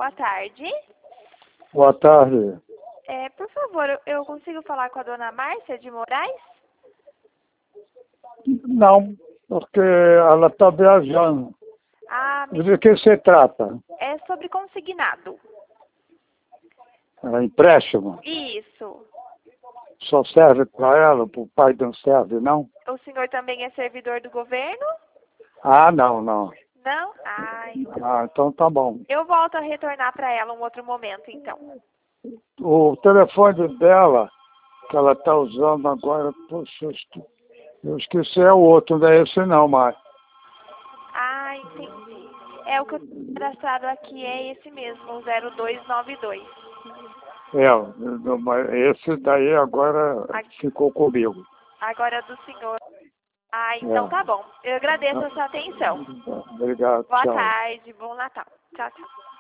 boa tarde. Boa tarde. Por favor, eu consigo falar com a dona Márcia de Moraes? Não, porque ela está viajando. Ah, De que se trata? é sobre consignado. É empréstimo? Isso. Só serve para ela, para o pai não serve, não? O senhor também é servidor do governo? Ah, não, não. Não? Ai. Ah, então tá bom. Eu volto a retornar para ela um outro momento, então. O telefone dela, que ela está usando agora, poxa, eu esqueci, é o outro, não é esse não, mas... Ah, entendi. É o que eu tenho cadastrado aqui, é esse mesmo, o 0292. Mas esse daí agora ficou comigo. Agora é do senhor. Ah, então tá bom. Eu agradeço a sua atenção. Obrigado, Boa tchau. tarde, bom Natal. Tchau, tchau.